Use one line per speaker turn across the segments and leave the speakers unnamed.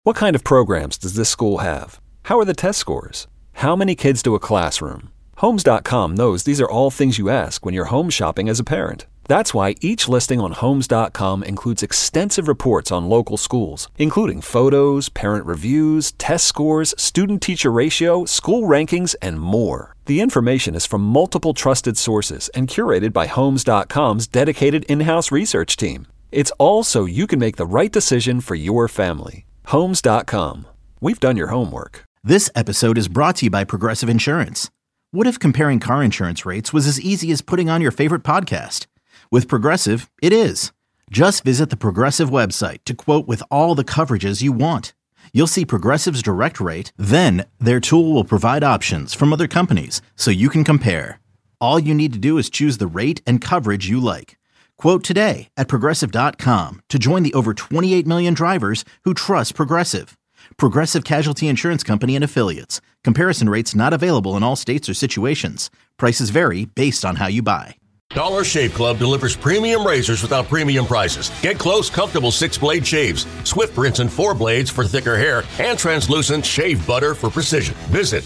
What kind of programs does this school have? How are the test scores? How many kids do a classroom? Homes.com knows these are all things you ask when you're home shopping as a parent. That's why each listing on Homes.com includes extensive reports on local schools, including photos, parent reviews, test scores, student-teacher ratio, school rankings, and more. The information is from multiple trusted sources and curated by Homes.com's dedicated in-house research team. It's all so you can make the right decision for your family. Homes.com. We've done your homework.
This episode is brought to you by Progressive Insurance. What if comparing car insurance rates was as easy as putting on your favorite podcast? With Progressive, it is. Just visit the Progressive website to quote with all the coverages you want. You'll see Progressive's direct rate, then their tool will provide options from other companies so you can compare. All you need to do is choose the rate and coverage you like. Quote today at Progressive.com to join the over 28 million drivers who trust Progressive. Progressive Casualty Insurance Company and Affiliates. Comparison rates not available in all states or situations. Prices vary based on how you buy.
Dollar Shave Club delivers premium razors without premium prices. Get close, comfortable 6-blade shaves, swift rinse and 4 blades for thicker hair, and translucent shave butter for precision. Visit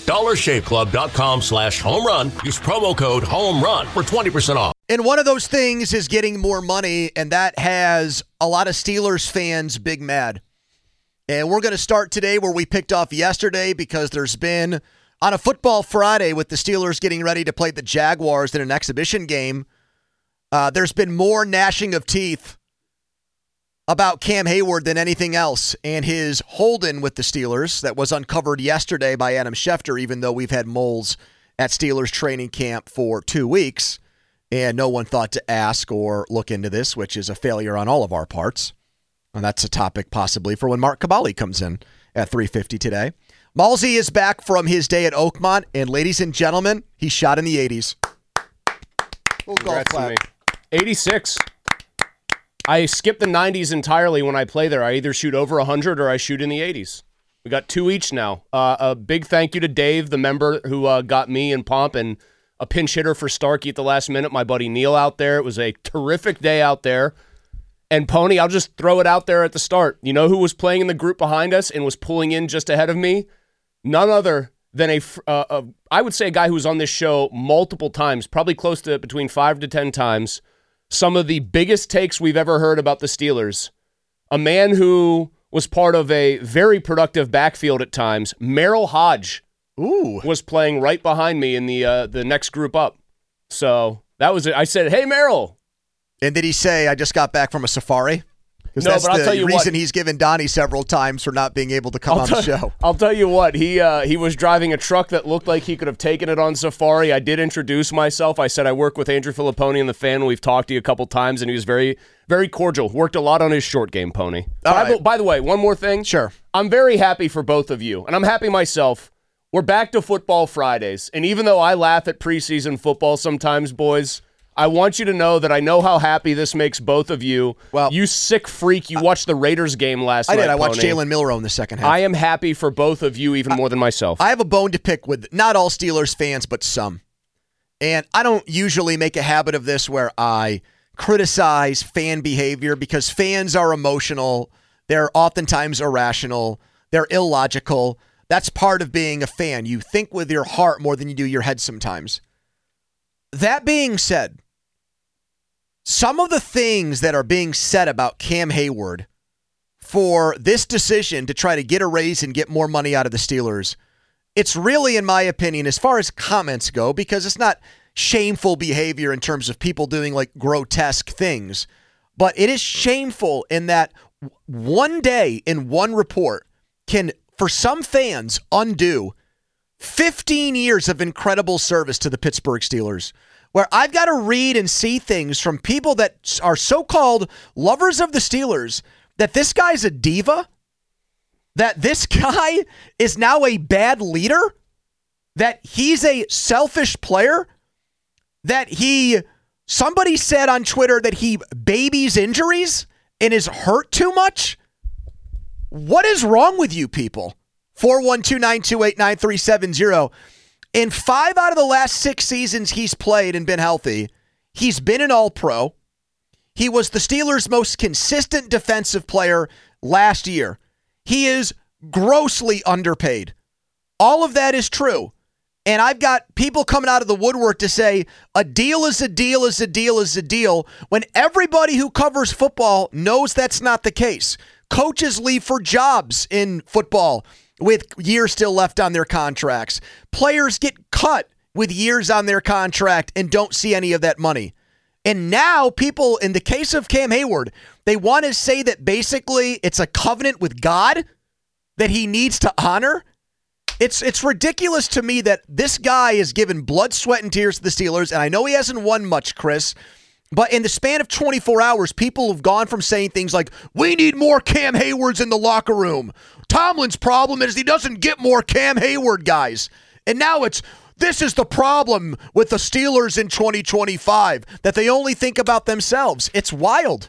dollarshaveclub.com/home run. Use promo code HOMERUN for 20% off.
And one of those things is getting more money, and that has a lot of Steelers fans big mad. And we're going to start today where we picked off yesterday, because there's been, on a football Friday with the Steelers getting ready to play the Jaguars in an exhibition game, there's been more gnashing of teeth about Cam Hayward than anything else, and his hold-in with the Steelers that was uncovered yesterday by Adam Schefter, even though we've had moles at Steelers training camp for 2 weeks, and no one thought to ask or look into this, which is a failure on all of our parts. And that's a topic possibly for when Mark Caballi comes in at 3:50 today. Malzy is back from his day at Oakmont, and ladies and gentlemen, he shot in the 80s. We'll golf clap.
86. I skip the 90s entirely when I play there. I either shoot over 100 or I shoot in the 80s. We got 2 each now. A big thank you to Dave, the member who got me and Pomp, and a pinch hitter for Starkey at the last minute. My buddy Neil out there. It was a terrific day out there. And Pony, I'll just throw it out there at the start. You know who was playing in the group behind us and was pulling in just ahead of me? None other than I would say a guy who was on this show multiple times, probably close to between 5 to 10 times. Some of the biggest takes we've ever heard about the Steelers. A man who was part of a very productive backfield at times. Merrill Hodge was playing right behind me in the next group up. So that was it. I said, "Hey, Merrill."
And did he say, "I just got back from a safari"?
No,
that's
but I'll tell you
the reason
what,
he's given Donnie several times for not being able to come on the show.
I'll tell you what, he was driving a truck that looked like he could have taken it on safari. I did introduce myself. I said I work with Andrew Filipponi and the Fan. We've talked to you a couple times, and he was very, very cordial. Worked a lot on his short game, Pony. By the way, one more thing.
Sure.
I'm very happy for both of you, and I'm happy myself. We're back to Football Fridays, and even though I laugh at preseason football sometimes, boys, I want you to know that I know how happy this makes both of you. Well, you sick freak. You watched the Raiders game last night.
I did. I watched
Pony.
Jalen Milroe in the second half.
I am happy for both of you even more than myself.
I have a bone to pick with not all Steelers fans, but some. And I don't usually make a habit of this where I criticize fan behavior, because fans are emotional. They're oftentimes irrational. They're illogical. That's part of being a fan. You think with your heart more than you do your head sometimes. That being said, some of the things that are being said about Cam Hayward for this decision to try to get a raise and get more money out of the Steelers, it's really, in my opinion, as far as comments go, because it's not shameful behavior in terms of people doing like grotesque things, but it is shameful in that one day in one report can, for some fans, undo 15 years of incredible service to the Pittsburgh Steelers, where I've got to read and see things from people that are so-called lovers of the Steelers, that this guy's a diva, that this guy is now a bad leader, that he's a selfish player, that somebody said on Twitter that he babies injuries and is hurt too much. What is wrong with you people? 412-928-9370. In 5 out of the last 6 seasons he's played and been healthy, he's been an All-Pro. He was the Steelers' most consistent defensive player last year. He is grossly underpaid. All of that is true. And I've got people coming out of the woodwork to say a deal is a deal is a deal is a deal when everybody who covers football knows that's not the case. Coaches leave for jobs in football with years still left on their contracts. Players get cut with years on their contract and don't see any of that money. And now people, in the case of Cam Hayward, they want to say that basically it's a covenant with God that he needs to honor. It's ridiculous to me that this guy is given blood, sweat, and tears to the Steelers, and I know he hasn't won much, Chris, but in the span of 24 hours, people have gone from saying things like, we need more Cam Haywards in the locker room. Tomlin's problem is he doesn't get more Cam Hayward guys. And now this is the problem with the Steelers in 2025, that they only think about themselves. It's wild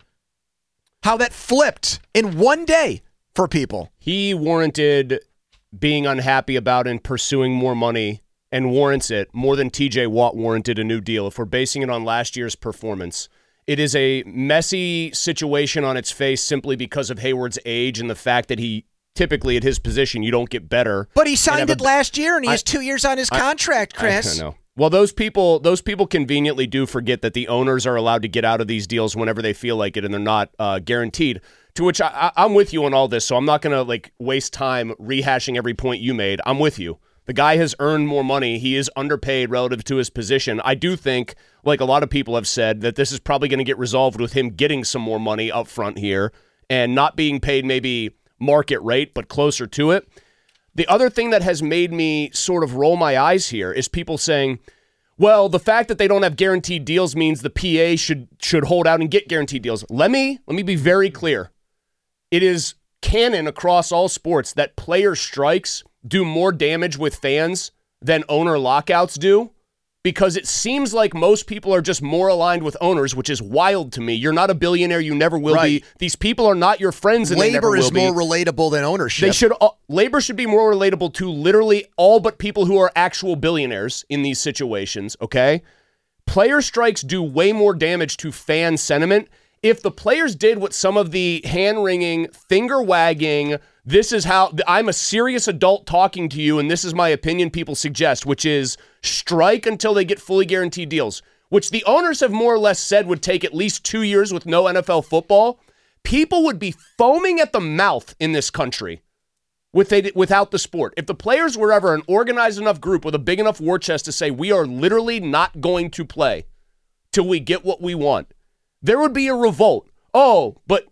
how that flipped in one day for people.
He warranted being unhappy about and pursuing more money, and warrants it more than TJ Watt warranted a new deal if we're basing it on last year's performance. It is a messy situation on its face simply because of Hayward's age and the fact that he typically at his position you don't get better.
But he signed it last year and he has 2 years on his contract, Chris.
I know. Well, those people conveniently do forget that the owners are allowed to get out of these deals whenever they feel like it, and they're not guaranteed. To which I'm with you on all this, so I'm not going to waste time rehashing every point you made. I'm with you. The guy has earned more money. He is underpaid relative to his position. I do think, like a lot of people have said, that this is probably going to get resolved with him getting some more money up front here and not being paid maybe market rate, but closer to it. The other thing that has made me sort of roll my eyes here is people saying, well, the fact that they don't have guaranteed deals means the PA should hold out and get guaranteed deals. Let me be very clear. It is canon across all sports that player strikes do more damage with fans than owner lockouts do, because it seems like most people are just more aligned with owners, which is wild to me. You're not a billionaire. You never will be. These people are not your friends, and they never will be.
Labor is more relatable than ownership.
Labor should be more relatable to literally all but people who are actual billionaires in these situations, okay? Player strikes do way more damage to fan sentiment. If the players did what some of the hand-wringing, finger-wagging, this is how I'm a serious adult talking to you and this is my opinion people suggest, which is strike until they get fully guaranteed deals, which the owners have more or less said would take at least 2 years with no NFL football, people would be foaming at the mouth in this country without the sport. If the players were ever an organized enough group with a big enough war chest to say we are literally not going to play till we get what we want, there would be a revolt. Oh, but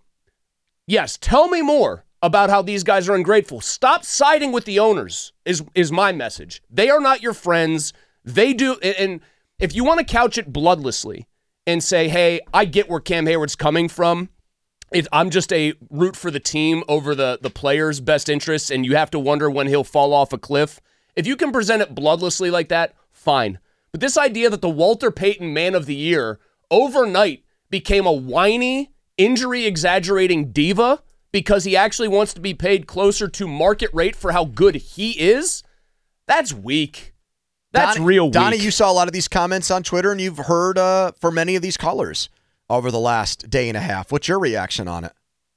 yes, tell me more about how these guys are ungrateful. Stop siding with the owners is my message. They are not your friends. They do. And if you want to couch it bloodlessly and say, hey, I get where Cam Hayward's coming from. I'm just a root for the team over the player's best interests, and you have to wonder when he'll fall off a cliff. If you can present it bloodlessly like that, fine. But this idea that the Walter Payton Man of the Year overnight became a whiny, injury-exaggerating diva because he actually wants to be paid closer to market rate for how good he is, that's weak. That's real weak.
Donnie, you saw a lot of these comments on Twitter, and you've heard from many of these callers over the last day and a half. What's your reaction on it?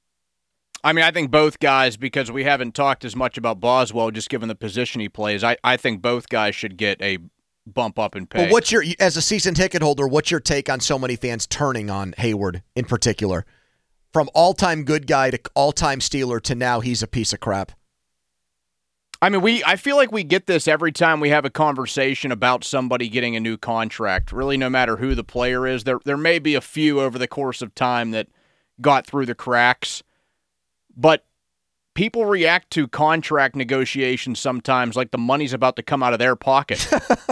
I mean, I think both guys, because we haven't talked as much about Boswell, just given the position he plays, I think both guys should get a bump up in pay.
But as a season ticket holder, what's your take on so many fans turning on Hayward in particular? From all-time good guy to all-time Steeler to now he's a piece of crap.
I mean, I feel like we get this every time we have a conversation about somebody getting a new contract. Really, no matter who the player is, there may be a few over the course of time that got through the cracks, but people react to contract negotiations sometimes like the money's about to come out of their pocket.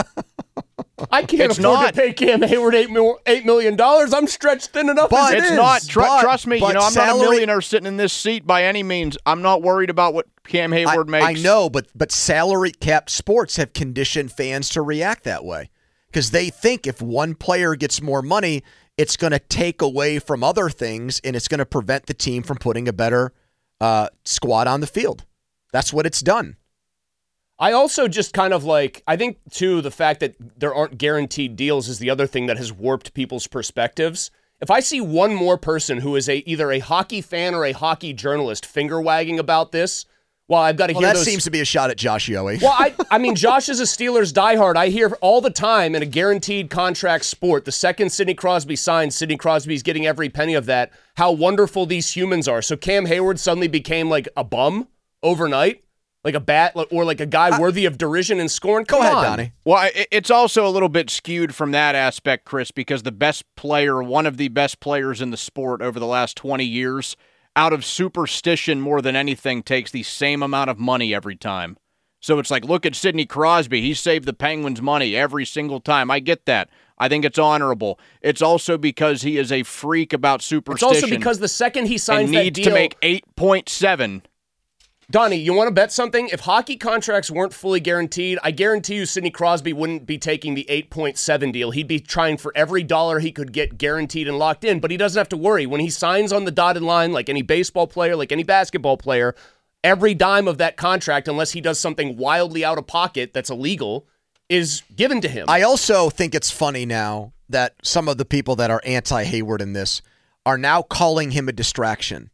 I can't afford to pay Cam Hayward $8 million. I'm stretched thin enough as it is.
It's not. Trust me, I'm not a millionaire sitting in this seat by any means. I'm not worried about what Cam Hayward makes.
I know, but salary cap sports have conditioned fans to react that way because they think if one player gets more money, it's going to take away from other things and it's going to prevent the team from putting a better squad on the field. That's what it's done.
I also just kind of I think, too, the fact that there aren't guaranteed deals is the other thing that has warped people's perspectives. If I see one more person who is either a hockey fan or a hockey journalist finger-wagging about this, Well, I've got to hear
that
those.
seems to be a shot at Josh Yohe.
Well, I mean, Josh is a Steelers diehard. I hear all the time in a guaranteed contract sport, the second Sidney Crosby signs, Sidney Crosby's getting every penny of that, how wonderful these humans are. So Cam Hayward suddenly became like a bum overnight, like a bat or like a guy worthy of derision and scorn.
Go ahead, Donnie.
Well, it's also a little bit skewed from that aspect, Chris, because the best player, one of the best players in the sport over the last 20 years, out of superstition more than anything, takes the same amount of money every time. So it's like, look at Sidney Crosby. He saved the Penguins money every single time. I get that. I think it's honorable. It's also because he is a freak about superstition.
It's also because the second he signs that
needs
deal,
to make 8.7.
Donnie, you want to bet something? If hockey contracts weren't fully guaranteed, I guarantee you Sidney Crosby wouldn't be taking the 8.7 deal. He'd be trying for every dollar he could get guaranteed and locked in, but he doesn't have to worry. When he signs on the dotted line, like any baseball player, like any basketball player, every dime of that contract, unless he does something wildly out of pocket that's illegal, is given to him.
I also think it's funny now that some of the people that are anti-Hayward in this are now calling him a distraction.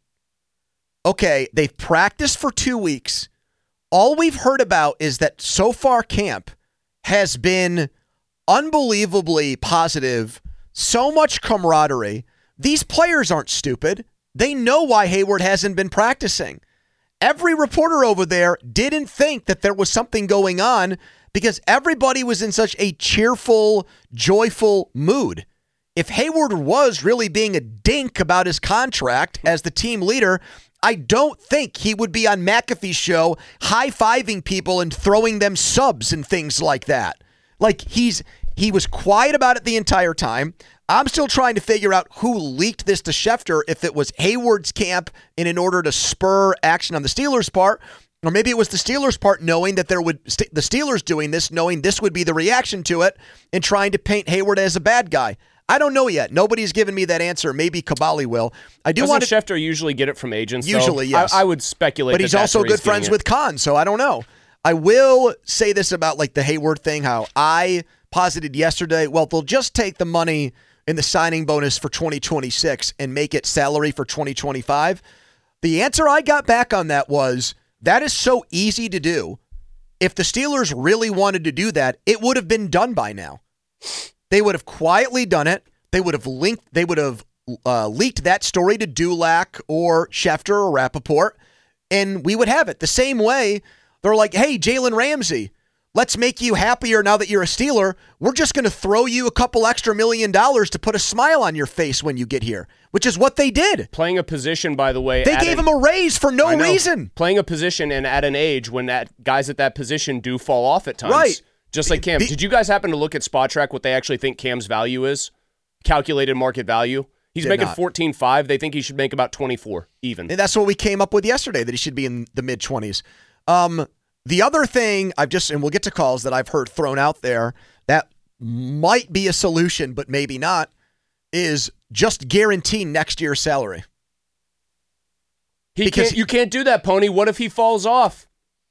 Okay, they've practiced for 2 weeks. All we've heard about is that so far camp has been unbelievably positive, so much camaraderie. These players aren't stupid. They know why Hayward hasn't been practicing. Every reporter over there didn't think that there was something going on because everybody was in such a cheerful, joyful mood. If Hayward was really being a dink about his contract as the team leader, I don't think he would be on McAfee's show high-fiving people and throwing them subs and things like that. Like, he was quiet about it the entire time. I'm still trying to figure out who leaked this to Schefter, if it was Hayward's camp and in order to spur action on the Steelers' part, or maybe it was the Steelers' part knowing that the Steelers doing this, knowing this would be the reaction to it, and trying to paint Hayward as a bad guy. I don't know yet. Nobody's given me that answer. Maybe Kabali will.
Doesn't Schefter usually get it from agents?
Usually,
though?
yes.
I would speculate.
But he's also good friends with Khan, so I don't know. I will say this about like the Hayward thing, how I posited yesterday, well, they'll just take the money in the signing bonus for 2026 and make it salary for 2025. The answer I got back on that was, that is so easy to do. If the Steelers really wanted to do that, it would have been done by now. They would have quietly done it. They would have leaked that story to Dulac or Schefter or Rappaport, and we would have it. The same way, they're like, hey, Jalen Ramsey, let's make you happier now that you're a Steeler. We're just going to throw you a couple extra $1 million to put a smile on your face when you get here, which is what they did.
Playing a position, by the way.
They gave him a raise for no reason.
Playing a position and at an age when guys at that position do fall off at times.
Right.
Just like Cam. Did you guys happen to look at Spot Track what they actually think Cam's value is? Calculated market value? He's making 14.5. They think he should make about 24 even.
And that's what we came up with yesterday, that he should be in the mid-20s. The other thing and we'll get to calls that I've heard thrown out there that might be a solution, but maybe not, is just guarantee next year's salary.
You can't do that, Pony. What if he falls off?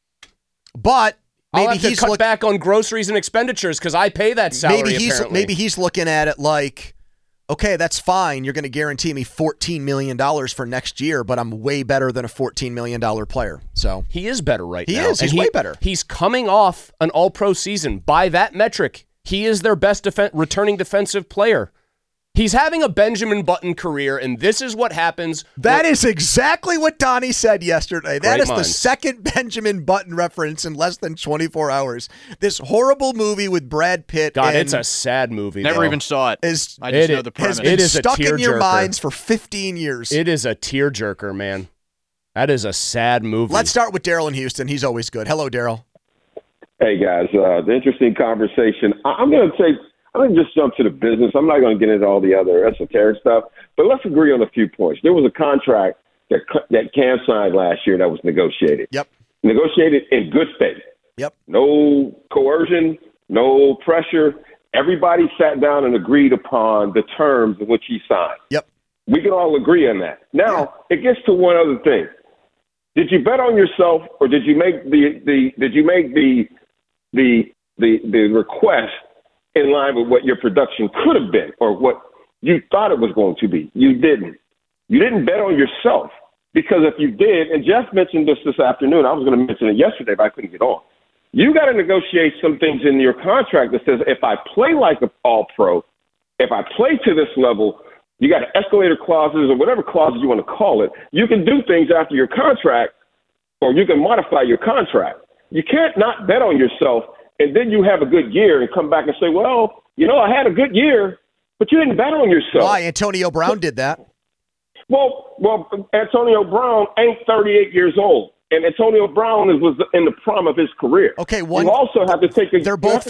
But maybe
I'll have to cut back on groceries and expenditures because I pay that salary.
Maybe he's looking at it like, okay, that's fine. You're going to guarantee me $14 million for next year, but I'm way better than a $14 million player. So
he is better now.
He is. He's way better.
He's coming off an all-pro season. By that metric, he is their best returning defensive player. He's having a Benjamin Button career, and this is what happens.
That is exactly what Donnie said yesterday. That is the second Benjamin Button reference in less than 24 hours. This horrible movie with Brad Pitt.
God, it's a sad movie.
Never even saw it. I just know the premise.
Has been stuck in your minds for 15 years.
It is a tearjerker, man. That is a sad movie.
Let's start with Daryl in Houston. He's always good. Hello, Daryl.
Hey, guys. The interesting conversation. I'm going to just jump to the business. I'm not going to get into all the other esoteric stuff, but let's agree on a few points. There was a contract that Cam signed last year that was negotiated.
Yep.
Negotiated in good faith.
Yep.
No coercion, no pressure. Everybody sat down and agreed upon the terms in which he signed.
Yep.
We can all agree on that. Now, It gets to one other thing. Did you bet on yourself, or did you make the request in line with what your production could have been or what you thought it was going to be? You didn't. You didn't bet on yourself. Because if you did, and Jeff mentioned this afternoon, I was going to mention it yesterday, but I couldn't get on. You got to negotiate some things in your contract that says if I play like an all-pro, if I play to this level, you got escalator clauses or whatever clauses you want to call it. You can do things after your contract, or you can modify your contract. You can't not bet on yourself, and then you have a good year and come back and say, well, I had a good year, but you didn't bet on yourself.
Why? Antonio Brown did that.
Well, Antonio Brown ain't 38 years old, and Antonio Brown was in the prime of his career.
Okay,
you also have to take.
They're both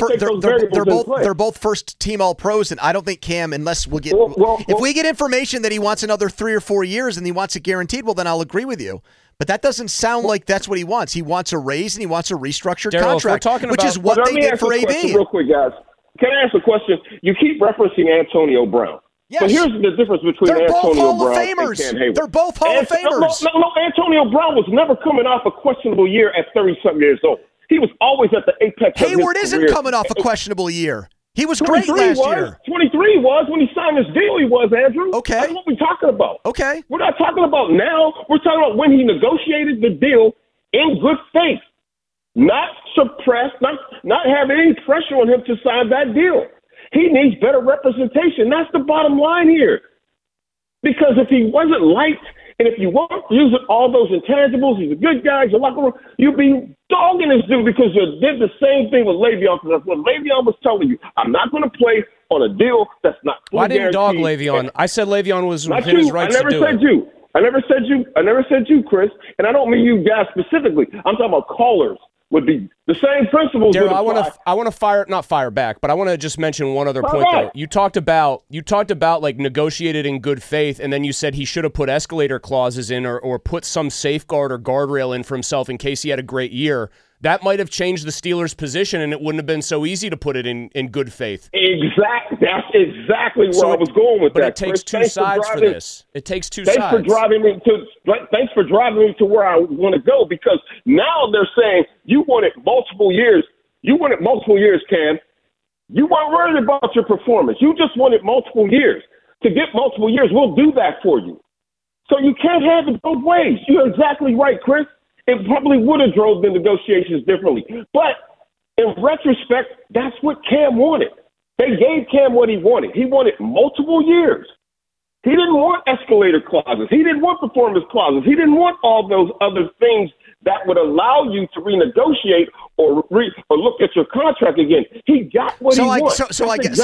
first team All Pros, and I don't think Cam, unless we get if we get information that he wants another 3 or 4 years and he wants it guaranteed, well, then I'll agree with you. But that doesn't sound like that's what he wants. He wants a raise and he wants a restructured contract, which is what they did for AB.
Real quick, guys, can I ask a question? You keep referencing Antonio Brown.
Yes.
But here's the difference between Antonio Brown and Cam Hayward.
They're both Hall of Famers.
No, Antonio Brown was never coming off a questionable year at 30-something years old. He was always at the apex of his
Hayward isn't coming off a questionable year. He was great last year.
23 was. When he signed his deal, he was, Andrew.
Okay.
That's what we're talking about.
Okay.
We're not talking about now. We're talking about when he negotiated the deal in good faith. Not suppressed, not having any pressure on him to sign that deal. He needs better representation. That's the bottom line here. Because if he wasn't liked, and if you weren't using all those intangibles, he's a good guy, he's a locker room, you'd be dogging this dude because you did the same thing with Le'Veon. Because that's what Le'Veon was telling you. I'm not going to play on a deal that's not fully guaranteed.
Why didn't dog Le'Veon? I said Le'Veon was within his rights to do it.
I never said you, Chris. And I don't mean you guys specifically. I'm talking about callers. Would be the same principles.
Daryl, I want to not fire back, but I want to just mention one other point though. You talked about like negotiated in good faith, and then you said he should have put escalator clauses in or put some safeguard or guardrail in for himself in case he had a great year. That might have changed the Steelers' position, and it wouldn't have been so easy to put it in good faith.
Exactly. That's exactly where I was going with that.
But it takes two sides for this. It takes two sides.
Thanks for driving me to where I want to go, because now they're saying you wanted multiple years. You wanted multiple years, Cam. You weren't worried about your performance. You just wanted multiple years. To get multiple years, we'll do that for you. So you can't have it both ways. You're exactly right, Chris. It probably would have drove the negotiations differently. But in retrospect, that's what Cam wanted. They gave Cam what he wanted. He wanted multiple years. He didn't want escalator clauses. He didn't want performance clauses. He didn't want all those other things that would allow you to renegotiate or look at your contract again. He got what he wanted.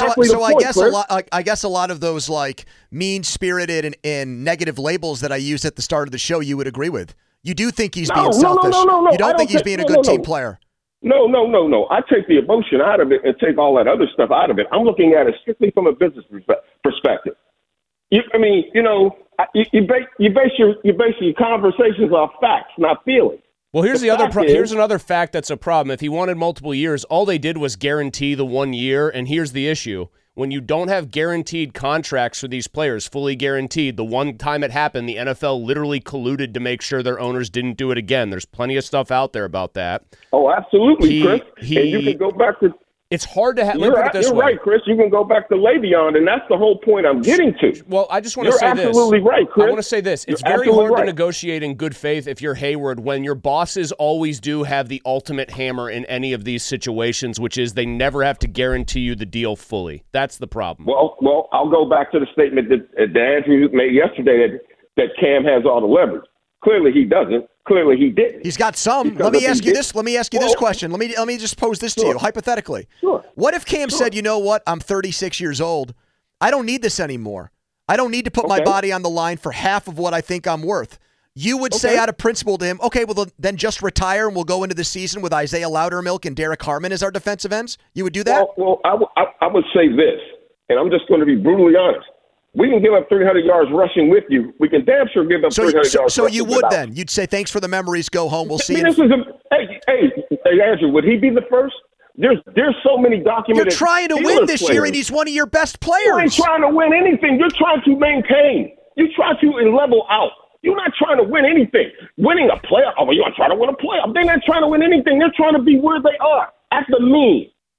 I guess a lot of those like mean-spirited and negative labels that I used at the start of the show, you would agree with. You do think he's being selfish.
No.
You don't think he's being a good team player.
No. I take the emotion out of it and take all that other stuff out of it. I'm looking at it strictly from a business perspective. You base your conversations off facts, not feelings.
Well, here's here's another fact that's a problem. If he wanted multiple years, all they did was guarantee the 1 year, and here's the issue. When you don't have guaranteed contracts for these players, fully guaranteed, the one time it happened, the NFL literally colluded to make sure their owners didn't do it again. There's plenty of stuff out there about that.
Oh, absolutely, Chris. And you can go back to...
It's hard to have.
You're right, Chris. You can go back to Le'Veon, and that's the whole point I'm getting to.
Well, I just want to say this.
You're absolutely right, Chris.
I want to say this. It's very hard to negotiate in good faith if you're Hayward when your bosses always do have the ultimate hammer in any of these situations, which is they never have to guarantee you the deal fully. That's the problem.
Well, I'll go back to the statement that Andrew made yesterday that Cam has all the leverage. Clearly he doesn't. Clearly he didn't.
He's got some. Let me ask you this question. Let me just pose this to you, hypothetically.
Sure.
What if Cam said, you know what, I'm 36 years old. I don't need this anymore. I don't need to put my body on the line for half of what I think I'm worth. You would say out of principle to him, okay, well, then just retire and we'll go into the season with Isaiah Loudermilk and Derek Harmon as our defensive ends? You would do that?
Well, I would say this, and I'm just going to be brutally honest. We can give up 300 yards rushing with you. We can damn sure give up 300 yards.
So you would then? You'd say, thanks for the memories. Go home. We'll see you.
Hey, Andrew, would he be the first? There's so many documented.
You're trying to win this year, and he's one of your best players.
You ain't trying to win anything. You're trying to maintain. You're trying to level out. You're not trying to win anything. Winning a playoff. Oh, you're trying to win a playoff. They're not trying to win anything. They're trying to be where they are at the mean.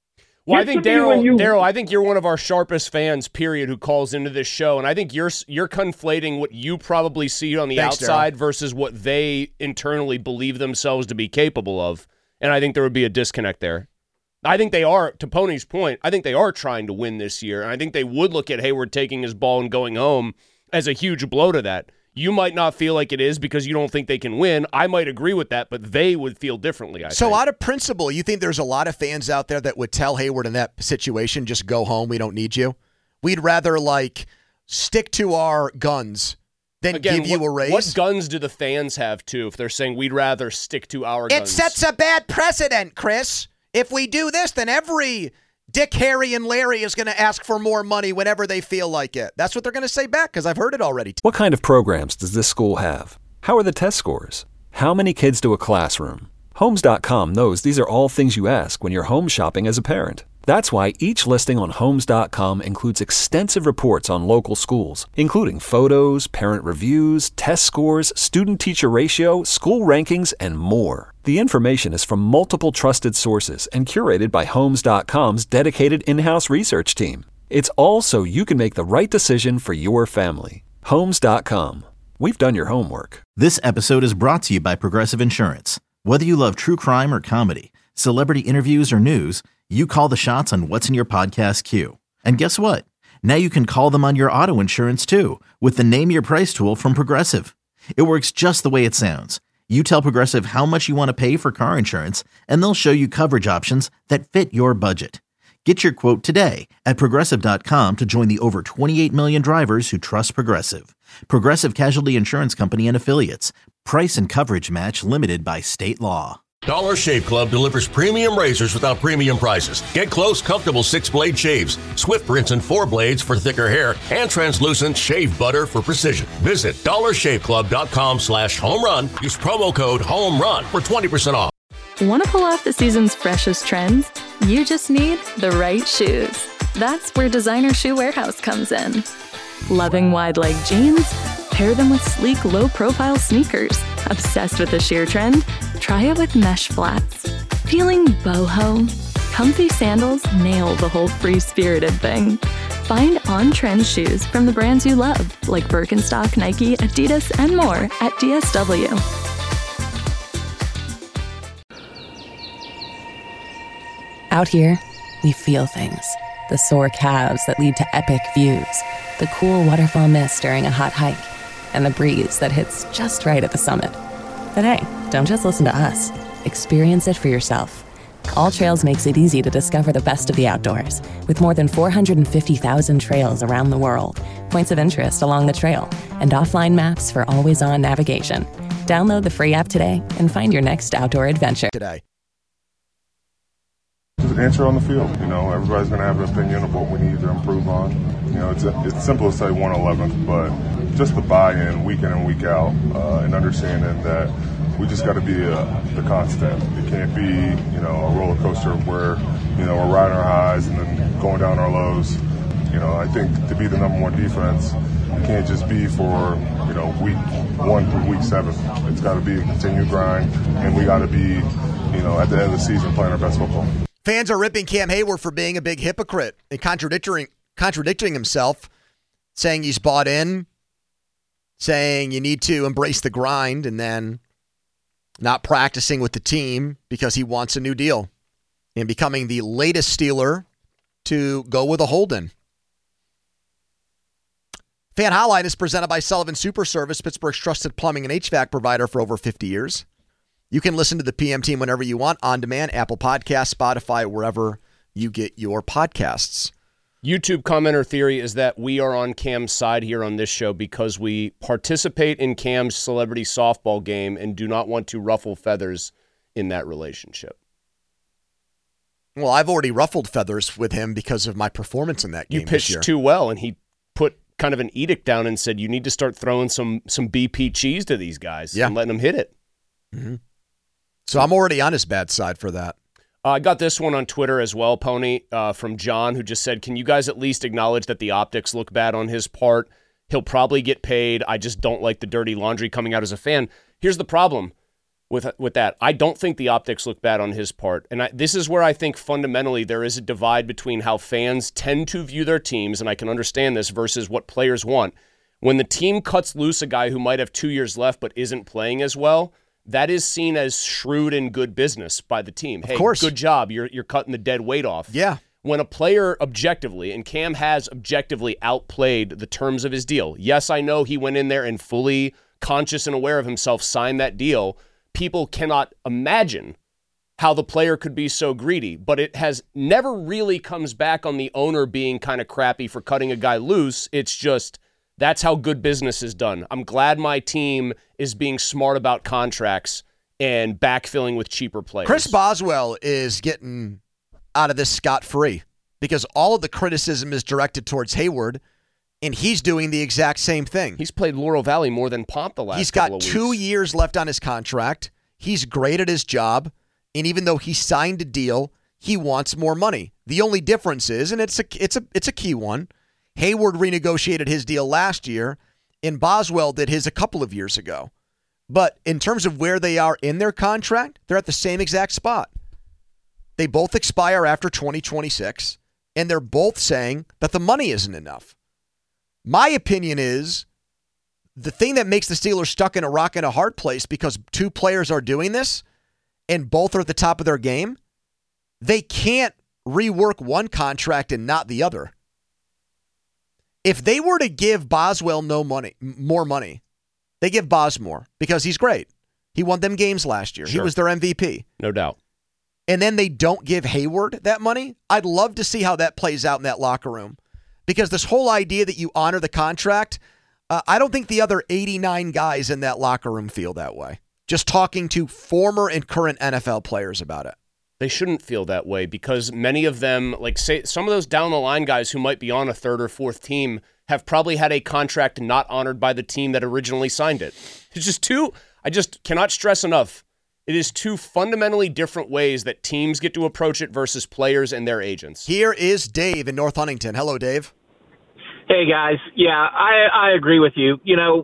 Well, I think Daryl, I think you're one of our sharpest fans, period, who calls into this show, and I think you're conflating what you probably see on the outside versus what they internally believe themselves to be capable of, and I think there would be a disconnect there. I think they are, to Pony's point, I think they are trying to win this year, and I think they would look at Hayward taking his ball and going home as a huge blow to that. You might not feel like it is because you don't think they can win. I might agree with that, but they would feel differently, I think.
Out of principle, you think there's a lot of fans out there that would tell Hayward in that situation, just go home, we don't need you? We'd rather, stick to our guns than give you a raise?
What guns do the fans have, too, if they're saying we'd rather stick to our guns?
It sets a bad precedent, Chris. If we do this, then every Dick, Harry, and Larry is going to ask for more money whenever they feel like it. That's what they're going to say back because I've heard it already.
What kind of programs does this school have? How are the test scores? How many kids do a classroom? Homes.com knows these are all things you ask when you're home shopping as a parent. That's why each listing on Homes.com includes extensive reports on local schools, including photos, parent reviews, test scores, student-teacher ratio, school rankings, and more. The information is from multiple trusted sources and curated by Homes.com's dedicated in-house research team. It's all so you can make the right decision for your family. Homes.com. We've done your homework.
This episode is brought to you by Progressive Insurance. Whether you love true crime or comedy, celebrity interviews or news, you call the shots on what's in your podcast queue. And guess what? Now you can call them on your auto insurance too with the Name Your Price tool from Progressive. It works just the way it sounds. You tell Progressive how much you want to pay for car insurance, and they'll show you coverage options that fit your budget. Get your quote today at Progressive.com to join the over 28 million drivers who trust Progressive. Progressive Casualty Insurance Company and Affiliates. Price and coverage match limited by state law.
Dollar Shave Club delivers premium razors without premium prices. Get close, comfortable 6-blade shaves, Swift rinse and 4 blades for thicker hair, and translucent shave butter for precision. Visit dollarshaveclub.com/home run. Use promo code HOMERUN for 20% off.
Want to pull off the season's freshest trends? You just need the right shoes. That's where Designer Shoe Warehouse comes in. Loving wide-leg jeans? Pair them with sleek, low-profile sneakers. Obsessed with the sheer trend? Try it with mesh flats. Feeling boho? Comfy sandals nail the whole free-spirited thing. Find on-trend shoes from the brands you love, like Birkenstock, Nike, Adidas, and more at DSW.
Out here, we feel things. The sore calves that lead to epic views, the cool waterfall mist during a hot hike, and the breeze that hits just right at the summit. But hey, don't just listen to us. Experience it for yourself. All Trails makes it easy to discover the best of the outdoors, with more than 450,000 trails around the world, points of interest along the trail, and offline maps for always-on navigation. Download the free app today and find your next outdoor adventure.
Today.
Just answer on the field. Everybody's going to have an opinion of what we need to improve on. It's simple to say 111th, but just the buy-in week in and week out, and understanding that we just got to be the constant. It can't be, a roller coaster where, we're riding our highs and then going down our lows. I think to be the number one defense, it can't just be for, week 1 through week 7. It's got to be a continued grind, and we got to be, at the end of the season playing our best football.
Fans are ripping Cam Hayward for being a big hypocrite and contradicting himself, saying he's bought in, saying you need to embrace the grind, and then not practicing with the team because he wants a new deal and becoming the latest Steeler to go with a hold-in. Fan Hotline is presented by Sullivan Super Service, Pittsburgh's trusted plumbing and HVAC provider for over 50 years. You can listen to the PM Team whenever you want, on demand, Apple Podcasts, Spotify, wherever you get your podcasts.
YouTube commenter theory is that we are on Cam's side here on this show because we participate in Cam's celebrity softball game and do not want to ruffle feathers in that relationship.
Well, I've already ruffled feathers with him because of my performance in that game.
You pitched too well, and he put kind of an edict down and said you need to start throwing some BP cheese to these guys and letting them hit it.
Mm-hmm. So I'm already on his bad side for that.
I got this one on Twitter as well, Pony, from John, who just said, can you guys at least acknowledge that the optics look bad on his part? He'll probably get paid. I just don't like the dirty laundry coming out as a fan. Here's the problem. with that. I don't think the optics look bad on his part. And this is where I think fundamentally there is a divide between how fans tend to view their teams, and I can understand this, versus what players want. When the team cuts loose a guy who might have 2 years left but isn't playing as well, that is seen as shrewd and good business by the team. Hey, good job. You're cutting the dead weight off.
Yeah.
When a player objectively, and Cam has objectively outplayed the terms of his deal. Yes, I know he went in there and fully conscious and aware of himself signed that deal. People cannot imagine how the player could be so greedy, but it has never really comes back on the owner being kind of crappy for cutting a guy loose. It's just, that's how good business is done. I'm glad my team is being smart about contracts and backfilling with cheaper players.
Chris Boswell is getting out of this scot-free because all of the criticism is directed towards Hayward, and he's doing the exact same thing.
He's played Laurel Valley more than Pomp the last
He's
couple
got
of
2
weeks.
years left on his contract. He's great at his job, and even though he signed a deal, he wants more money. The only difference is, and it's a key one, Hayward renegotiated his deal last year, and Boswell did his a couple of years ago. But in terms of where they are in their contract, they're at the same exact spot. They both expire after 2026, and they're both saying that the money isn't enough. My opinion is the thing that makes the Steelers stuck in a rock and a hard place, because two players are doing this and both are at the top of their game, they can't rework one contract and not the other. If they were to give Boswell more money, they give Bos more because he's great. He won them games last year.
Sure.
He was their MVP.
No doubt.
And then they don't give Hayward that money. I'd love to see how that plays out in that locker room. Because this whole idea that you honor the contract, I don't think the other 89 guys in that locker room feel that way. Just talking to former and current NFL players about it.
They shouldn't feel that way because many of them, like say some of those down the line guys who might be on a third or fourth team have probably had a contract not honored by the team that originally signed it. It's just I just cannot stress enough. It is two fundamentally different ways that teams get to approach it versus players and their agents.
Here is Dave in North Huntington. Hello, Dave.
Hey, guys. Yeah, I agree with you. You know,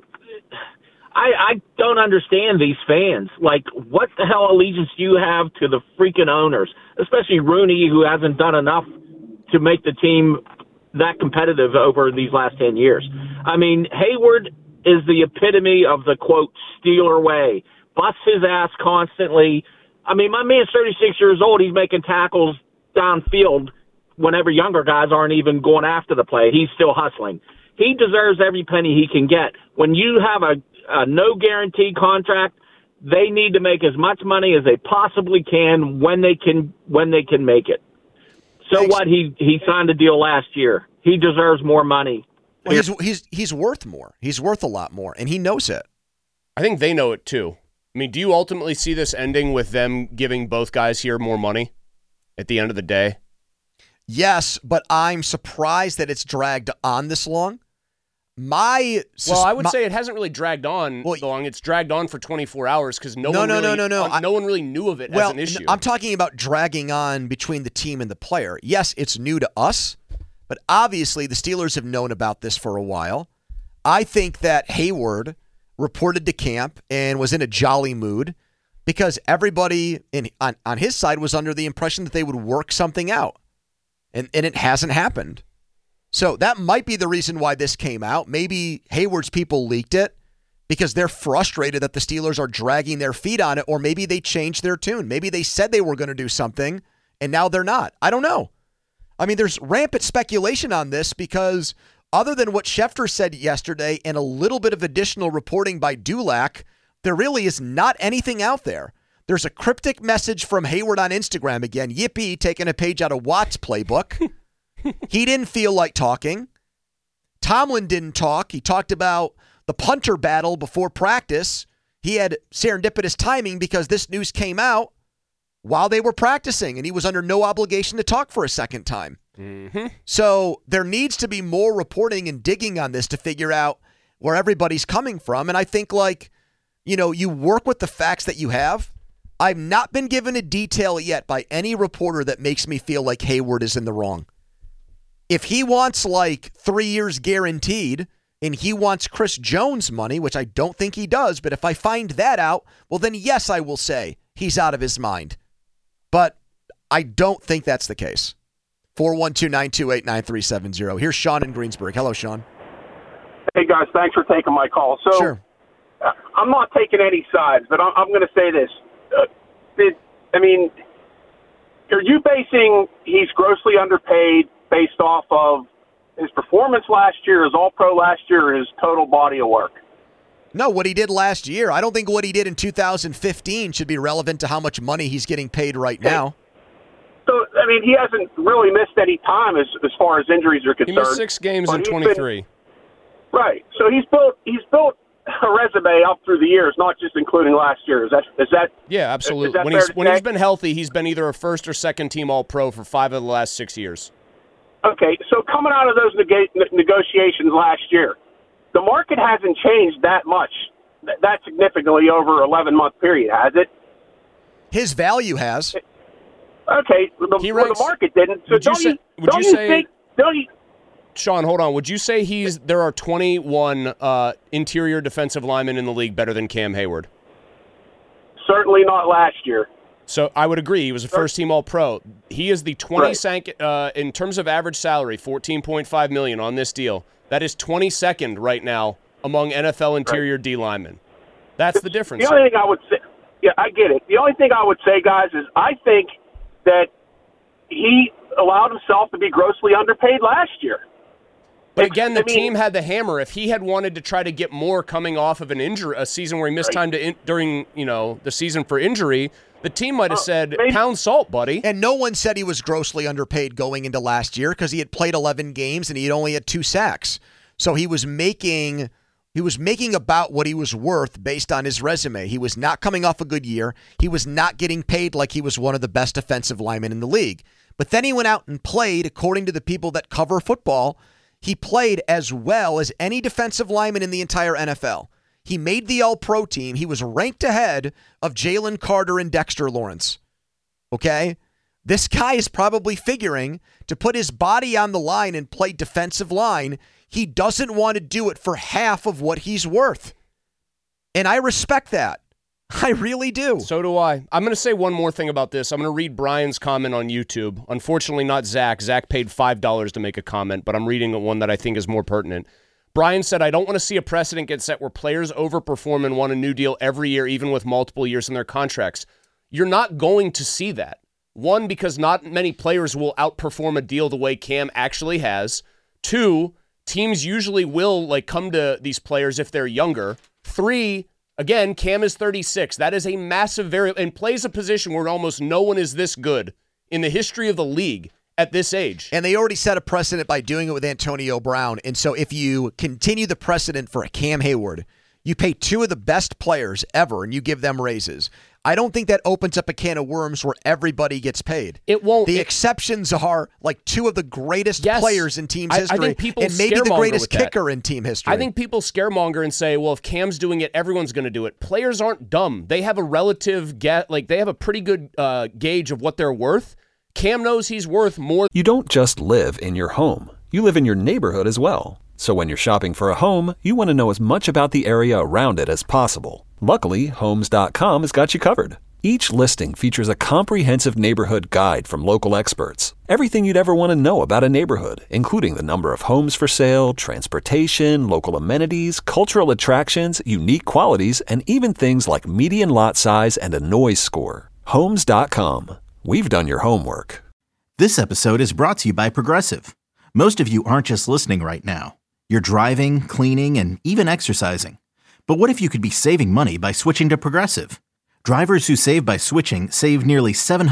I don't understand these fans. Like, what the hell allegiance do you have to the freaking owners, especially Rooney, who hasn't done enough to make the team that competitive over these last 10 years? I mean, Hayward is the epitome of the, quote, Steeler way. Busts his ass constantly. I mean, my man's 36 years old. He's making tackles downfield whenever younger guys aren't even going after the play. He's still hustling. He deserves every penny he can get. When you have a no guarantee contract, they need to make as much money as they possibly can when they can make it. So
Thanks.
what? He signed a deal last year. He deserves more money.
Well, he's worth more. He's worth a lot more, and he knows it.
I think they know it too. I mean, do you ultimately see this ending with them giving both guys here more money at the end of the day?
Yes, but I'm surprised that it's dragged on this long.
I would say it hasn't really dragged on long. It's dragged on for 24 hours because no one really knew of it as an issue.
I'm talking about dragging on between the team and the player. Yes, it's new to us, but obviously the Steelers have known about this for a while. I think that Hayward reported to camp and was in a jolly mood because everybody on his side was under the impression that they would work something out. And it hasn't happened. So that might be the reason why this came out. Maybe Hayward's people leaked it because they're frustrated that the Steelers are dragging their feet on it, or maybe they changed their tune. Maybe they said they were going to do something, and now they're not. I don't know. I mean, there's rampant speculation on this because other than what Schefter said yesterday and a little bit of additional reporting by Dulac, there really is not anything out there. There's a cryptic message from Hayward on Instagram again. Yippee, taking a page out of Watt's playbook. He didn't feel like talking. Tomlin didn't talk. He talked about the punter battle before practice. He had serendipitous timing because this news came out while they were practicing, and he was under no obligation to talk for a second time.
Mm-hmm.
So there needs to be more reporting and digging on this to figure out where everybody's coming from. And I think, you work with the facts that you have. I've not been given a detail yet by any reporter that makes me feel like Hayward is in the wrong. If he wants 3 years guaranteed and he wants Chris Jones money, which I don't think he does, but if I find that out, well, then yes, I will say he's out of his mind. But I don't think that's the case. 412-928-9370. Here's Sean in Greensburg. Hello, Sean.
Hey, guys. Thanks for taking my call. So,
sure.
I'm not taking any sides, but I'm going to say this. Are you basing he's grossly underpaid based off of his performance last year, his All-Pro last year, or his total body of work?
No, what he did last year. I don't think what he did in 2015 should be relevant to how much money he's getting paid right now.
So, he hasn't really missed any time as far as injuries are concerned.
He missed 6 games in 23.
Right. So he's built a resume up through the years, not just including last year. Is that?
Yeah, absolutely.
Is that
when he's been healthy, he's been either a first or second team All-Pro for 5 of the last 6 years.
Okay, so coming out of those negotiations last year, the market hasn't changed that much, that significantly over an 11-month period, has it?
His value has.
Okay, the market didn't. So
Sean, hold on. Would you say there are 21 interior defensive linemen in the league better than Cam Hayward?
Certainly not last year.
So I would agree. He was a first-team All-Pro. He is the 22nd in terms of average salary, $14.5 million on this deal. That is 22nd right now among NFL interior D linemen. That's the difference.
The only thing I would say, yeah, I get it. The only thing I would say, guys, is I think that he allowed himself to be grossly underpaid last year.
But again, the team had the hammer. If he had wanted to try to get more coming off of an injury, a season where he missed time during the season for injury, the team might have said, pound salt, buddy.
And no one said he was grossly underpaid going into last year because he had played 11 games and he had only had 2 sacks. So he was making about what he was worth based on his resume. He was not coming off a good year. He was not getting paid like he was one of the best defensive linemen in the league. But then he went out and played, according to the people that cover football, he played as well as any defensive lineman in the entire NFL. He made the All-Pro team. He was ranked ahead of Jalen Carter and Dexter Lawrence. Okay? This guy is probably figuring to put his body on the line and play defensive line. He doesn't want to do it for half of what he's worth. And I respect that. I really do.
So do I. I'm going to say one more thing about this. I'm going to read Brian's comment on YouTube. Unfortunately, not Zach. Zach paid $5 to make a comment, but I'm reading one that I think is more pertinent. Brian said, I don't want to see a precedent get set where players overperform and want a new deal every year, even with multiple years in their contracts. You're not going to see that. One, because not many players will outperform a deal the way Cam actually has. 2, teams usually will come to these players if they're younger. 3, again, Cam is 36. That is a massive variable and plays a position where almost no one is this good in the history of the league at this age.
And they already set a precedent by doing it with Antonio Brown. And so if you continue the precedent for a Cam Hayward, you pay 2 of the best players ever and you give them raises. I don't think that opens up a can of worms where everybody gets paid.
It won't.
The exceptions are 2 of the greatest players in team's history,
I think people
and maybe the greatest kicker in team history.
I think people scaremonger and say, well, if Cam's doing it, everyone's going to do it. Players aren't dumb. They have a relative they have a pretty good gauge of what they're worth. Cam knows he's worth more.
You don't just live in your home. You live in your neighborhood as well. So when you're shopping for a home, you want to know as much about the area around it as possible. Luckily, Homes.com has got you covered. Each listing features a comprehensive neighborhood guide from local experts. Everything you'd ever want to know about a neighborhood, including the number of homes for sale, transportation, local amenities, cultural attractions, unique qualities, and even things like median lot size and a noise score. Homes.com. We've done your homework.
This episode is brought to you by Progressive. Most of you aren't just listening right now. You're driving, cleaning, and even exercising. But what if you could be saving money by switching to Progressive? Drivers who save by switching save nearly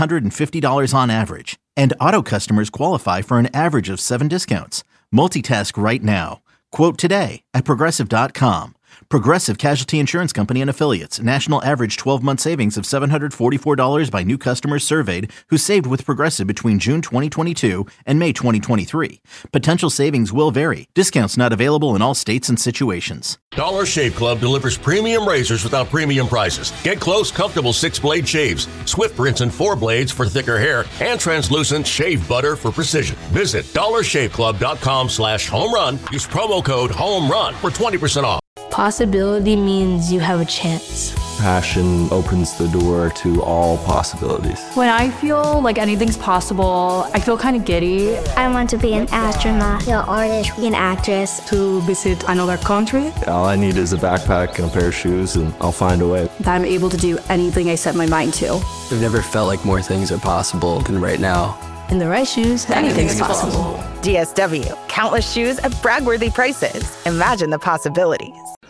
$750 on average. And auto customers qualify for an average of 7 discounts. Multitask right now. Quote today at Progressive.com. Progressive Casualty Insurance Company and Affiliates. National average 12-month savings of $744 by new customers surveyed who saved with Progressive between June 2022 and May 2023. Potential savings will vary. Discounts not available in all states and situations.
Dollar Shave Club delivers premium razors without premium prices. Get close, comfortable 6-blade shaves, Swift rinse and 4 blades for thicker hair, and translucent shave butter for precision. Visit dollarshaveclub.com/home-run. Use promo code HOME-RUN for 20% off.
Possibility means you have a chance.
Passion opens the door to all possibilities.
When I feel like anything's possible, I feel kind of giddy.
I want to be an astronaut, an artist, an actress.
To visit another country.
All I need is a backpack and a pair of shoes, and I'll find a way.
That I'm able to do anything I set my mind to.
I've never felt like more things are possible than right now.
In the right shoes, anything's possible.
DSW, countless shoes at brag-worthy prices. Imagine the possibilities.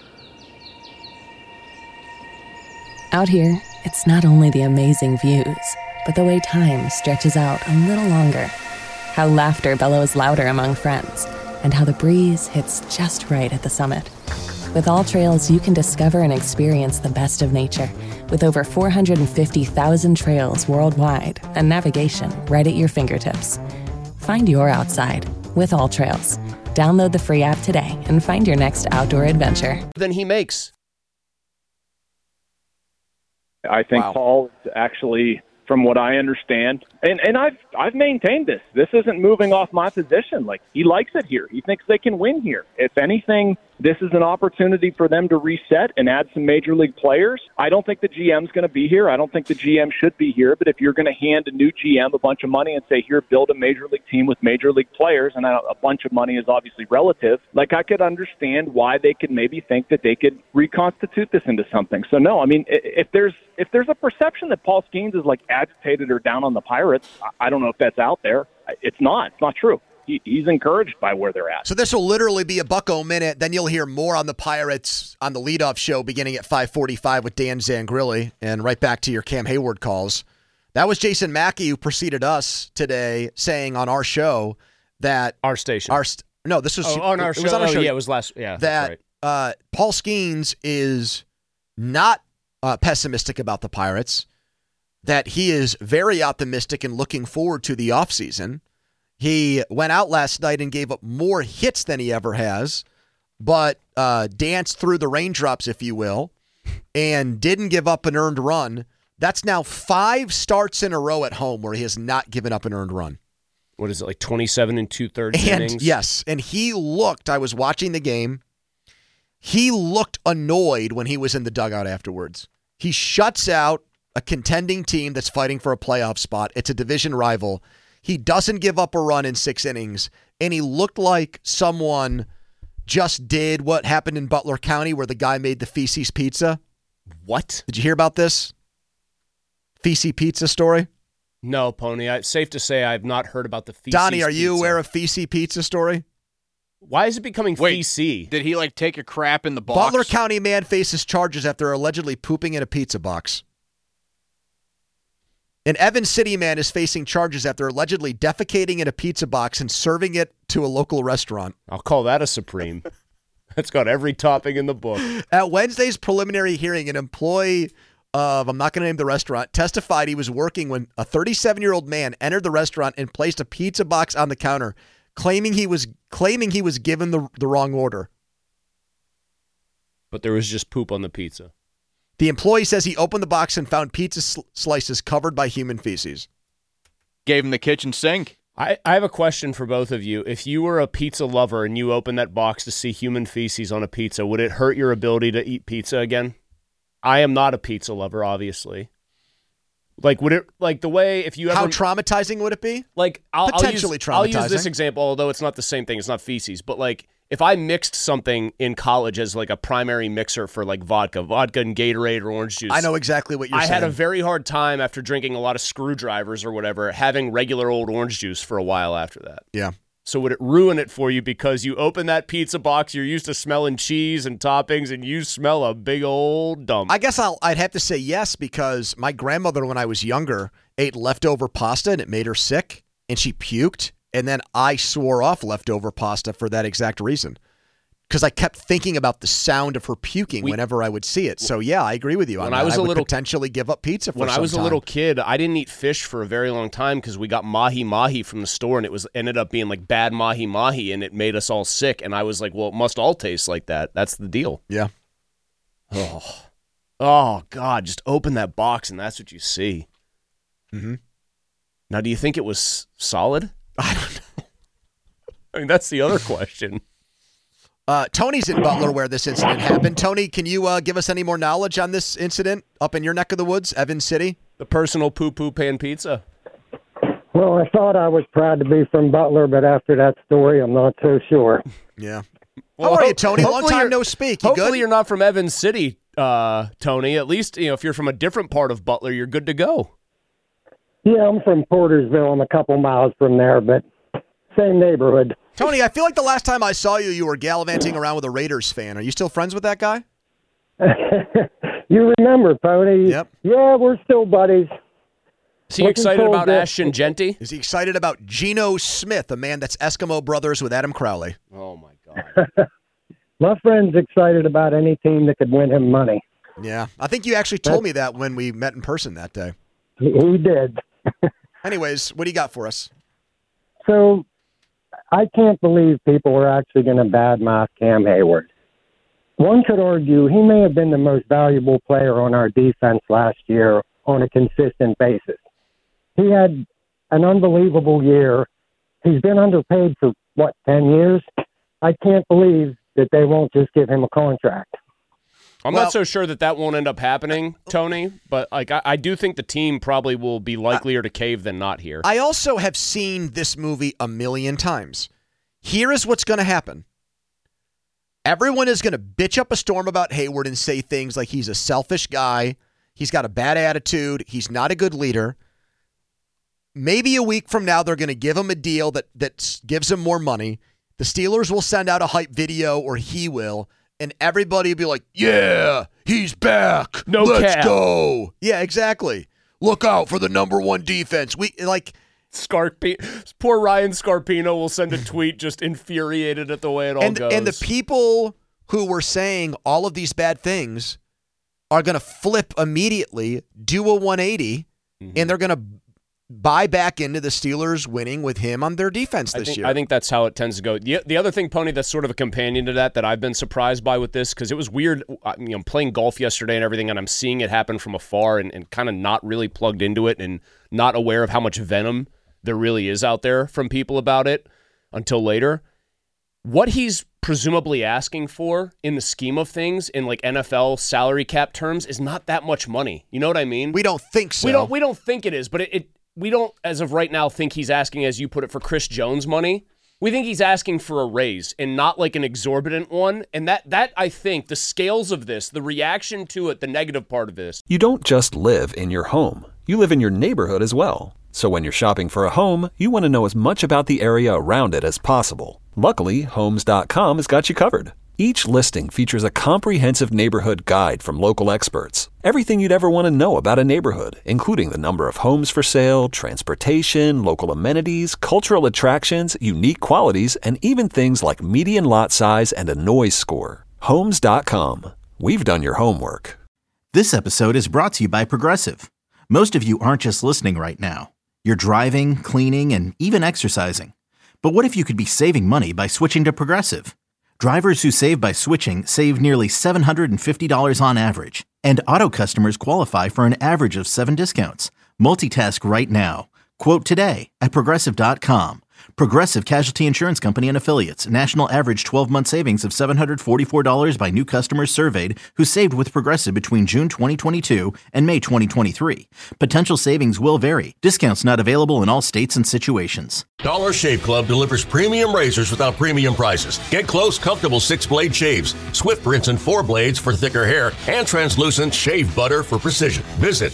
Out here, it's not only the amazing views, but the way time stretches out a little longer. How laughter bellows louder among friends, and how the breeze hits just right at the summit. With All Trails, you can discover and experience the best of nature, with over 450,000 trails worldwide and navigation right at your fingertips. Find your outside with All Trails. Download the free app today and find your next outdoor adventure.
Then he makes.
I think Paul is actually, from what I understand, and I've maintained this. This isn't moving off my position. Like, he likes it here. He thinks they can win here. If anything, this is an opportunity for them to reset and add some major league players. I don't think the GM's going to be here. I don't think the GM should be here. But if you're going to hand a new GM a bunch of money and say, here, build a major league team with major league players, and a bunch of money is obviously relative, like, I could understand why they could maybe think that they could reconstitute this into something. So, no, I mean, if there's a perception that Paul Skeens is, like, agitated or down on the Pirates, I don't know if that's out there. It's not. It's not true. He's encouraged by where they're at.
So this will literally be a Bucko Minute. Then you'll hear more on the Pirates on the leadoff show beginning at 5:45 with Dan Zangrilli. And right back to your Cam Hayward calls. That was Jason Mackey who preceded us today saying on our show that...
Our station.
No, this was...
on our show.
Was on our show.
Yeah, it was last... Yeah,
that
that's right.
Paul Skeens is not pessimistic about the Pirates, that he is very optimistic and looking forward to the offseason. He went out last night and gave up more hits than he ever has, but danced through the raindrops, if you will, and didn't give up an earned run. That's now 5 starts in a row at home where he has not given up an earned run.
What is it, like 27 2/3 innings?
Yes, and he looked, I was watching the game, he looked annoyed when he was in the dugout afterwards. He shuts out a contending team that's fighting for a playoff spot. It's a division rival. He doesn't give up a run in 6 innings, and he looked like someone just did what happened in Butler County where the guy made the feces pizza.
What?
Did you hear about this? Feces pizza story?
No, Pony. It's safe to say I've not heard about the feces
Donnie, are you
pizza.
aware of feces pizza story?
Why is it becoming feces?
Did he, like, take a crap in the box?
Butler County man faces charges after allegedly pooping in a pizza box. An Evans City man is facing charges after allegedly defecating in a pizza box and serving it to a local restaurant.
I'll call that a Supreme. That's got every topping in the book.
At Wednesday's preliminary hearing, an employee of, I'm not going to name the restaurant, testified he was working when a 37-year-old man entered the restaurant and placed a pizza box on the counter, claiming he was given the wrong order.
But there was just poop on the pizza.
The employee says he opened the box and found pizza slices covered by human feces.
Gave him the kitchen sink.
I have a question for both of you. If you were a pizza lover and you opened that box to see human feces on a pizza, would it hurt your ability to eat pizza again? I am not a pizza lover, obviously. Like, would it, like, the way, if you ever...
How traumatizing would it be?
Like,
Potentially traumatizing.
I'll use this example, although it's not the same thing. It's not feces. But, like, if I mixed something in college as, like, a primary mixer for, like, vodka and Gatorade or orange juice.
I know exactly what you're saying.
I had a very hard time after drinking a lot of screwdrivers or whatever, having regular old orange juice for a while after that.
Yeah.
So would it ruin it for you because you open that pizza box, you're used to smelling cheese and toppings, and you smell a big old dump?
I guess I'd have to say yes, because my grandmother, when I was younger, ate leftover pasta and it made her sick, and she puked, and then I swore off leftover pasta for that exact reason. because I kept thinking about the sound of her puking whenever I would see it. So yeah, I agree with you.
When I would
potentially give up pizza for
when
some
I was
time.
a little kid, I didn't eat fish for a very long time because we got mahi from the store, and it ended up being like bad mahi, and it made us all sick. And I was like, well, it must all taste like that. That's the deal.
Yeah.
Oh God! Just open that box, and that's what you see.
Mm-hmm.
Now, do you think it was solid?
I don't know.
I mean, that's the other question.
Tony's in Butler where this incident happened. Tony, can you give us any more knowledge on this incident up in your neck of the woods, Evans City?
The personal poo-poo pan pizza.
Well, I thought I was proud to be from Butler, but after that story, I'm not so sure.
Yeah. How are you, Tony? Long time no speak. You
Hopefully
good?
you're not from Evans City, Tony. At least, if you're from a different part of Butler, you're good to go.
Yeah, I'm from Portersville. I'm a couple miles from there, but same neighborhood.
Tony, I feel like the last time I saw you, you were gallivanting around with a Raiders fan. Are you still friends with that guy?
You remember, Pony?
Yep.
Yeah, we're still buddies.
Is he excited about Ashton Genty?
Is he excited about Geno Smith, a man that's Eskimo brothers with Adam Crowley?
Oh, my God.
My friend's excited about any team that could win him money.
Yeah. I think you actually told me that when we met in person that day.
He did.
Anyways, what do you got for us?
So, I can't believe people are actually going to badmouth Cam Hayward. One could argue he may have been the most valuable player on our defense last year on a consistent basis. He had an unbelievable year. He's been underpaid for, 10 years? I can't believe that they won't just give him a contract.
I'm not so sure that won't end up happening, Tony, but I do think the team probably will be likelier to cave than not here.
I also have seen this movie a million times. Here is what's going to happen. Everyone is going to bitch up a storm about Hayward and say things like he's a selfish guy, he's got a bad attitude, he's not a good leader. Maybe a week from now, they're going to give him a deal that gives him more money. The Steelers will send out a hype video, or he will, and everybody will be like, yeah, he's back. Let's go. Yeah, exactly. Look out for the number one defense.
Poor Ryan Scarpino will send a tweet just infuriated at the way it all goes.
And the people who were saying all of these bad things are going to flip immediately, do a 180, and they're going to buy back into the Steelers winning with him on their defense this year.
I think that's how it tends to go. The other thing, Pony, that's sort of a companion to that I've been surprised by with this, because it was weird, playing golf yesterday and everything, and I'm seeing it happen from afar and kind of not really plugged into it and not aware of how much venom there really is out there from people about it until later. What he's presumably asking for in the scheme of things in like NFL salary cap terms is not that much money. You know what I mean?
We don't think so.
We don't think it is, but we don't, as of right now, think he's asking, as you put it, for Chris Jones money. We think he's asking for a raise and not like an exorbitant one. And that I think, the scales of this, the reaction to it, the negative part of this.
You don't just live in your home. You live in your neighborhood as well. So when you're shopping for a home, you want to know as much about the area around it as possible. Luckily, Homes.com has got you covered. Each listing features a comprehensive neighborhood guide from local experts. Everything you'd ever want to know about a neighborhood, including the number of homes for sale, transportation, local amenities, cultural attractions, unique qualities, and even things like median lot size and a noise score. Homes.com. We've done your homework.
This episode is brought to you by Progressive. Most of you aren't just listening right now. You're driving, cleaning, and even exercising. But what if you could be saving money by switching to Progressive? Drivers who save by switching save nearly $750 on average, and auto customers qualify for an average of 7 discounts. Multitask right now. Quote today at Progressive.com. Progressive Casualty Insurance Company and Affiliates. National average 12-month savings of $744 by new customers surveyed who saved with Progressive between June 2022 and May 2023. Potential savings will vary. Discounts not available in all states and situations.
Dollar Shave Club delivers premium razors without premium prices. Get close, comfortable 6-blade shaves, Swift rinse and 4 blades for thicker hair, and translucent shave butter for precision. Visit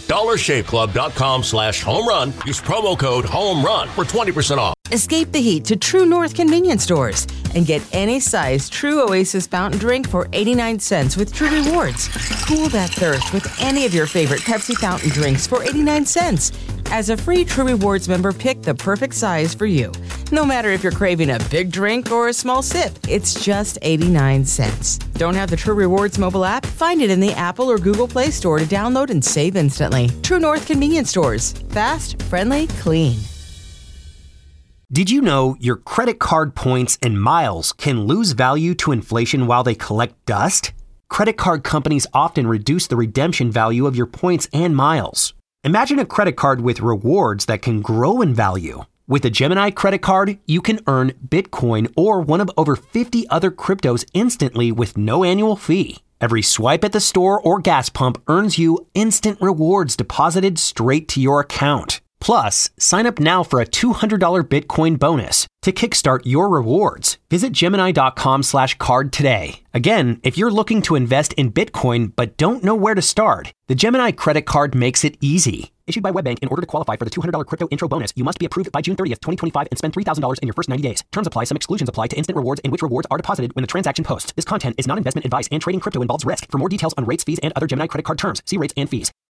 dollarshaveclub.com/homerun. Use promo code HOMERUN for 20% off.
Escape the heat to True North convenience stores and get any size True Oasis fountain drink for 89 cents with True Rewards. Cool that thirst with any of your favorite Pepsi fountain drinks for 89 cents. As a free True Rewards member, pick the perfect size for you. No matter if you're craving a big drink or a small sip, it's just 89 cents. Don't have the True Rewards mobile app? Find it in the Apple or Google Play Store to download and save instantly. True North Convenience Stores. Fast, friendly, clean.
Did you know your credit card points and miles can lose value to inflation while they collect dust? Credit card companies often reduce the redemption value of your points and miles. Imagine a credit card with rewards that can grow in value. With a Gemini credit card, you can earn Bitcoin or one of over 50 other cryptos instantly with no annual fee. Every swipe at the store or gas pump earns you instant rewards deposited straight to your account. Plus, sign up now for a $200 Bitcoin bonus to kickstart your rewards. Visit Gemini.com/card today. Again, if you're looking to invest in Bitcoin but don't know where to start, the Gemini credit card makes it easy. Issued by WebBank, in order to qualify for the $200 crypto intro bonus, you must be approved by June 30th, 2025 and spend $3,000 in your first 90 days. Terms apply. Some exclusions apply to instant rewards and which rewards are deposited when the transaction posts. This content is not investment advice and trading crypto involves risk. For more details on rates, fees, and other Gemini credit card terms, see rates and fees.